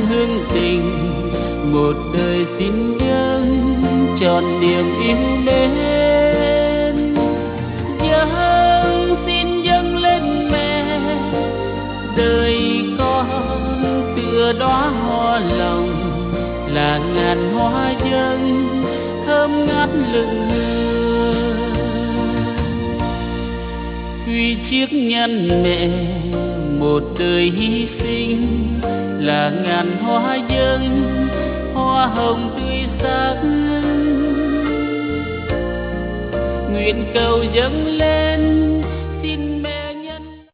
hương tình, một đời xin dâng tròn niềm yêu mến. Dâng xin dâng lên mẹ, đời con tựa đóa hoa lòng, là ngàn hoa dâng thơm ngát lừng hương. Quy chiếc nhăn mẹ một đời hy sinh, là ngàn hoa dâng hoa hồng tươi sắc. Nguyện cầu dâng lên